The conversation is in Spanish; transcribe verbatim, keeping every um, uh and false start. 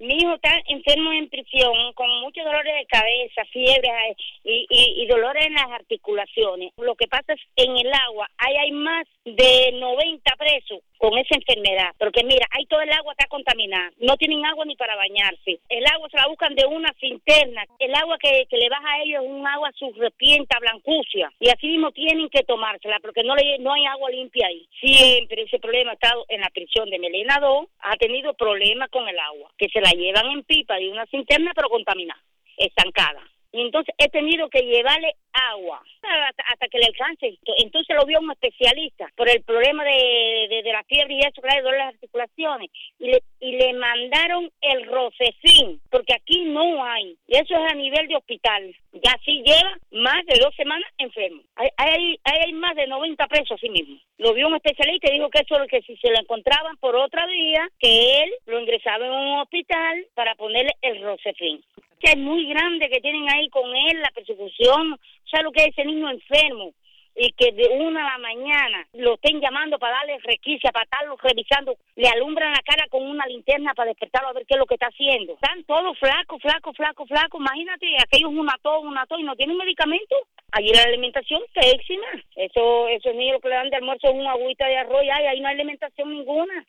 Mi hijo está enfermo en prisión con muchos dolores de cabeza, fiebre y, y, y dolores en las articulaciones. Lo que pasa es en el agua, ahí hay más de noventa presos con esa enfermedad, porque mira, ahí todo el agua está contaminada, no tienen agua ni para bañarse, el agua se la buscan de una cisterna, el agua que, que le baja a ellos es un agua surrepienta, blancucia, y así mismo tienen que tomársela, porque no le, no hay agua limpia ahí. Siempre ese problema ha estado en la prisión de Melena dos, ha tenido problemas con el agua, que se la llevan en pipa de una cisterna pero contaminada, estancada. Y entonces he tenido que llevarle agua hasta, hasta que le alcance. Entonces lo vio un especialista por el problema de, de, de la fiebre y eso, claro, de dolor de las articulaciones. Y le, y le mandaron el Rocefin, porque aquí no hay. Y eso es a nivel de hospital. Ya sí lleva más de dos semanas enfermo. Hay, hay, hay más de noventa presos así mismo. Lo vio un especialista y dijo que eso, que si se lo encontraban por otra vía, que él lo ingresaba en un hospital para ponerle el Rocefin. Que es muy grande que tienen ahí con él, la persecución, o sea, lo que es ese niño enfermo, y que de una a la mañana lo estén llamando para darle requisa, para estarlo revisando, le alumbran la cara con una linterna para despertarlo a ver qué es lo que está haciendo. Están todos flacos, flacos, flacos, flacos, imagínate, aquellos una tos, una tos, y no tienen medicamento. Allí la alimentación pésima. Eso, esos niños que le dan de almuerzo es una agüita de arroz, y ahí no hay alimentación ninguna.